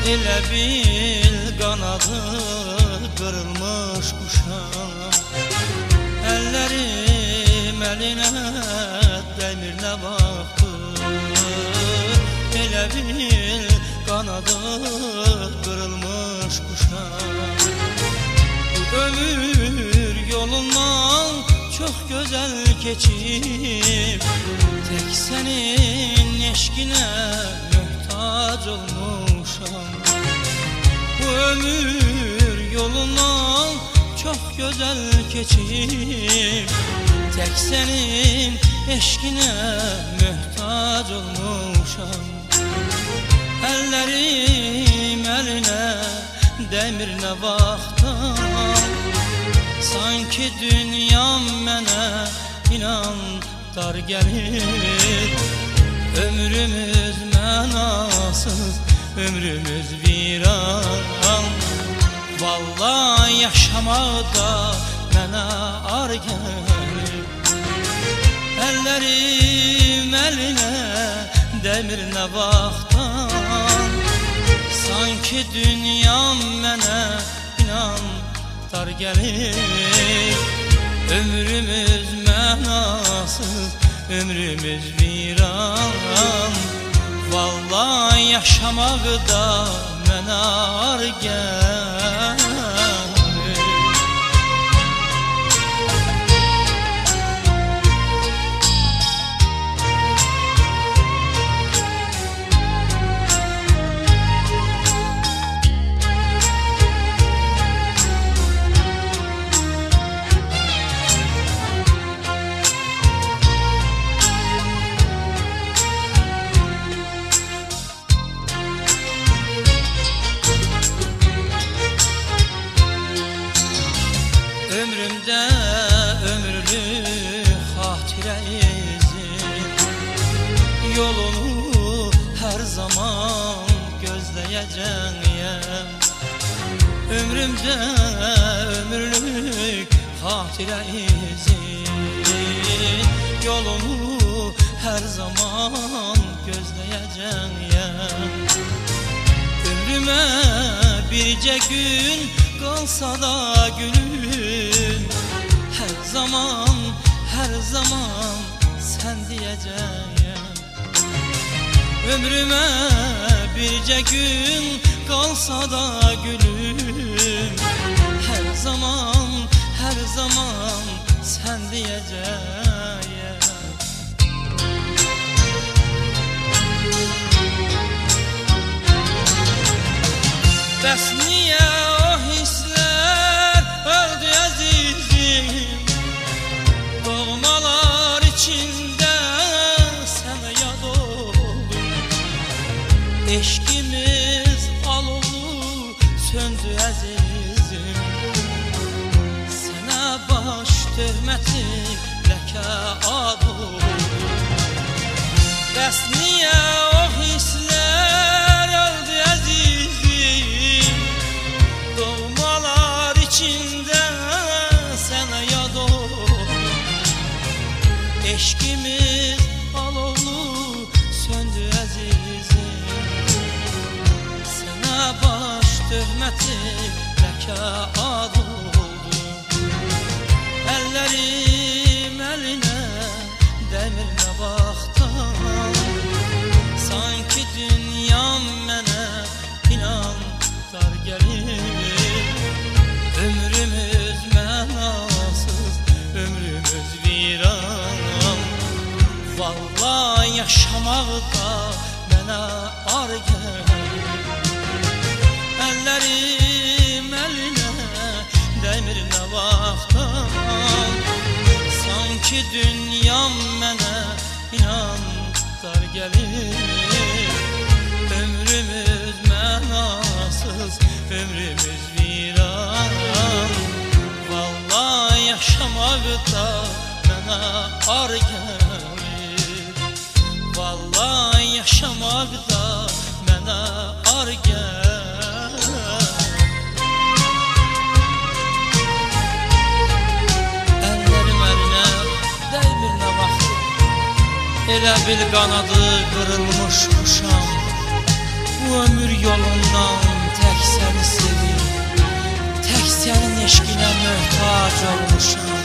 Elə bil qanadı qırılmış quşam, əllərim əlinə dəymir nə vaxtdır. Elə bil qanadı qırılmış quşam, ömür yolundan çox gözəl keçib, tək sənin eşqinə möhtac olmuşam. Bu ömür yolundan çox gözəl keçib, tək sənin eşqinə möhtac olmuşam. Əllərim əlinə dəymir nə vaxtdan, sanki dünyam mənə inan dar gəlir. Ömrümüz mənasız, ömrümüz viran, vallahi yaşamaqda mənə ar gəlir. Əllərim əlinə dəymir nə vaxtdan, sanki dünyam mənə inan dar gəlir. Ömrümüz mənasız, ömrümüz viran, vallahi yaşamaqda mənə ar gəlir. Ömrümdə ömürlük xatirə izin, yolunu hər zaman gözləyəcəyəm. Ömrümdə ömürlük xatirə izin, yolunu hər zaman gözləyəcəyəm. Ömrümə bircə gün qalsa da gülüm, hər zaman sən deyəcəyəm. Ömrümə bircə gün qalsa da gülüm, hər zaman sən deyəcəyəm. Bəs niyə o hisslər öldü əzizim, doğmalar içində sənə yad oldum. Eşqimiz alovu söndü əzizim, sənə baş töhməti ləkə ad oldum. Bəs niyə o hisslər öldü əzizim, doğmalar içində sənə yad oldum. Eşqimiz alovlu söndü əzizim, sənə baş töhməti ləkə ad oldu. Əllərim əlinə dəymir nə vaxtdan, sanki dünyam mənə inan dar gəlir. Ömrümüz mənasız, ömrümüz viran, vallahi yaşamaqda mənə ar gəlir. Əllərim əlinə dəymir nə vaxtdan, sanki dünyam mənə inan dar gəlir. Ömrümüz mənasız, ömrümüz viran, vallahi yaşamaqda mənə ar gəlir. Vallahi yaşamaqda mənə ar gəlir. Əllərim əlinə dəymir nə vaxtı, elə bil qanadı qırılmış quşam, Bu ömür yolundan tek seni sevir, tek senin eşkine möhtac olmuşam.